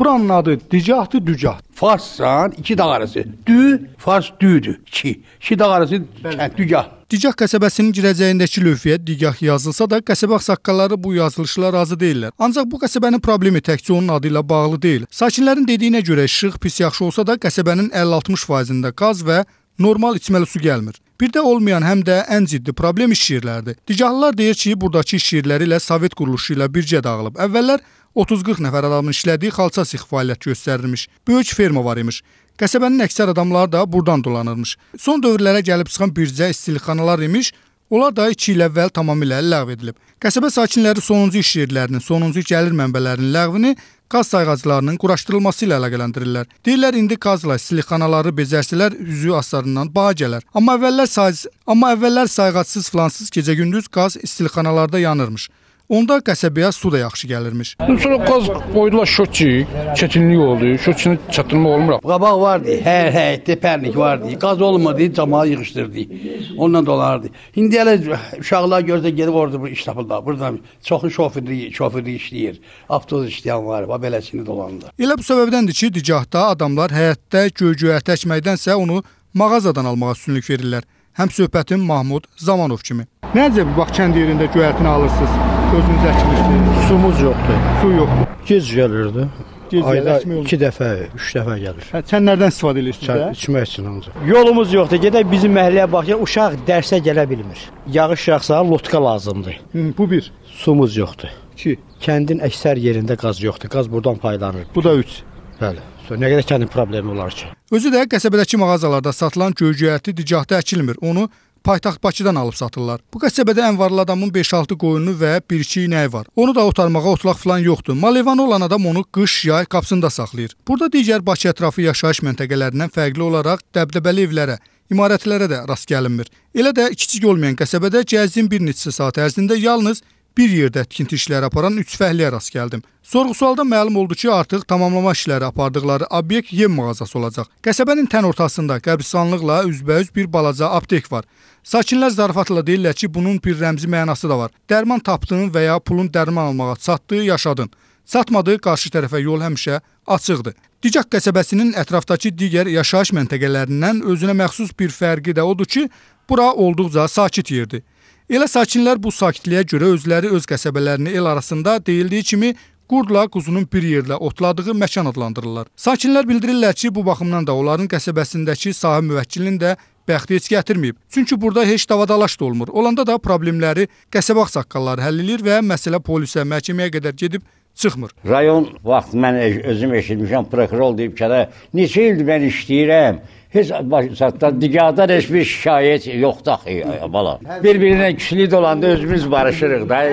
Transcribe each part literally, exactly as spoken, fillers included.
Buranın adı Dicahdır, Dücah. Farssan iki dağ arası. Dü, Fars düdür. İki. İki dağ arası kənd Dücah. Dicah qəsəbəsinin girəcəyindəki lövhəyə Digah yazılsa da, qəsəbə ağsaqqalları bu yazılışla razı deyirlər. Ancaq bu qəsəbənin problemi təkcə onun adı ilə bağlı deyil. Sakinlərin dediyinə görə işıq pis yaxşı olsa da, qəsəbənin əlli altmış faizində qaz və normal içməli su gəlmir. Bir də olmayan həm də ən ciddi problem iş yerləridir. Dicahlılar deyir ki, buradakı iş yerləri ilə Sovet quruluşu ilə birgə dağılıb. Əvvəllər otuz qırx nəfər adamın işlədiyi xalça six fəaliyyət göstərirmiş. Böyük ferma var imiş. Qəsəbənin əksər adamları da buradan dolanırmış. Son dövrlərə gəlib çıxan bircə istilikxanalar imiş. Onlar da iki il əvvəl tamamilə ləğv edilib. Qəsəbə sakinləri sonuncu iş yerlərinin, sonuncu gəlir mənbələrinin ləğvini qaz sayğaclarının quraşdırılması ilə əlaqələndirirlər. Deyirlər, indi qazla istilikxanaları bezərsələr üzü aslarından baha gələr. Amma əvvəllər sayğac, amma əvvəllər sayğacsız filansız gecə-gündüz qaz istilikxanalarda yanırmış. Onda qəsəbəyə su da yaxşı gəlirmiş. Sonra qaz qoydular şotçi, çətinlik oldu, şotçinin çatılma olmur. Qabaq vardı, hər həyətdə pərnik vardı. Qaz olmadı, camaat yığışdırdı. Ondan dolardı. İndi hələ uşaqlar görsə gedib orada iş tapırlar. Burada çoxu şoferlik, şoferlik işləyir. Avtobus işləyən var, beləsini dolanırlar. Elə bu səbəbdəndir ki, Dicahda adamlar həyətdə göy-göyərti əkməkdənsə onu mağazadan almağa üstünlük verirlər. Həm söhbətim Mahmud Zamanov kimi. Necə bir bax kənd yerində göyərtini alırsınız? Özünüz əkmişsiniz. Sumuz yoxdur. Su yoxdur. Gec gəlirdi. Gec Ayda gəlirdi. iki dəfə, üç dəfə gəlir. Hə, sən nədən istifadə edirsiniz? İçmək üçün ancaq. Yolumuz yoxdur. Gedək bizim məhəlləyə baxaq, uşaq dərsə gələ bilmir. Yağış yağsa lotka lazımdır. Hı, bu bir. Sumuz yoxdur. İki. Kəndin əksər yerində qaz yoxdur. Qaz buradan paylanır. Bu da üç. Bəli. Sonra nə qədər kəndin problemi olar ki? Özü də qəsəbədəki mağazalarda satılan göy-göyərti Dicahda əkilmir. Onu paytaxt Bakıdan alıb satırlar. Bu qəsəbədə ən varlı adamın beş altı qoyunu və bir iki inəyi var. Onu da otarmağa otlaq falan yoxdur. Mal-heyvanı olan adam onu qış, yay qapısında saxlayır. Burada digər Bakı ətrafı yaşayış məntəqələrindən fərqli olaraq dəbdəbəli evlərə, imarətlərə də rast gəlinmir. Elə də kiçik olmayan qəsəbədə gəzdiyim bir neçə saat ərzində yalnız bir yerdə tikinti işləri aparan üç fəhliyə rast gəldim. Sorğu-sualdan məlum oldu ki, artıq tamamlama işləri apardıqları obyekt yem mağazası olacaq. Qəsəbənin tən ortasında qəbristanlıqla üzbəüz bir balaca aptek var. Sakinlər zarafatla deyirlər ki, bunun bir rəmzi mənası da var. Dərman tapdığın və ya pulun dərman almağa çatdığı yaşadın. Çatmadığı qarşı tərəfə yol həmişə açıqdır. Dicah qəsəbəsinin ətrafdakı digər yaşayış məntəqələrindən özünə məxsus bir fərqi də odur ki, bura olduqca sakit yerdir. Elə sakinlər bu sakitliyə görə özləri öz qəsəbələrini el arasında deyildiyi kimi qurdla quzunun bir yerlə otladığı məkan adlandırırlar. Sakinlər bildirirlər ki, bu baxımdan da onların qəsəbəsindəki sahə müvəkkilinin də bəxti heç gətirməyib. Çünki burada heç davadalaş da olmur. Olanda da problemləri qəsəbə ağsaqqalları həll edir və məsələ polisə, məhkəməyə qədər gedib çıxmır. Rayon vaxt mən özüm eşitmişəm, prokuror deyib ki, neçə ildir mən işləyirəm. Heç başdan Digahdan heç bir şikayət yoxdur axı, bala. Bir-birinə küslük olanda özümüz barışırıq da,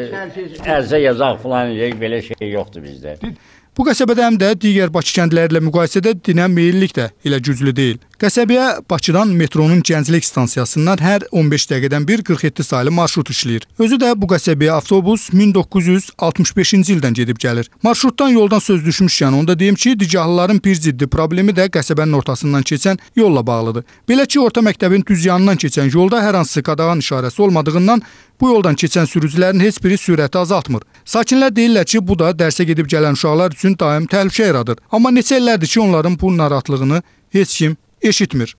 ərzə yazaq falan, belə şey yoxdur bizdə. Bu qəsəbədə həm də digər Bakı kəndləri ilə müqayisədə dinə meyillik də elə güclü deyil. Qəsəbəyə Bakıdan metronun Gənclik stansiyasından hər on beş dəqiqədən bir qırx yeddi saylı marşrut işləyir. Özü də bu qəsəbəyə avtobus min doqquz yüz altmış beşinci ildən gedib gəlir. Marşrutdan yoldan söz düşmüşkən onu da deyim ki, Dicahlıların bir ciddi problemi də qəsəbənin ortasından keçən yolla bağlıdır. Belə ki, orta məktəbin düz yanından keçən yolda hər hansı qadağan işarəsi olmadığından bu yoldan keçən sürücülərin heç biri sürəti azaltmır. Sakinlər deyirlər ki, bu da dərsə gedib gələn uşaqlar üçün daim təhlükə yaradır. Amma neçə illərdir ki, onların bu narahatlığını heç kim eşitmir.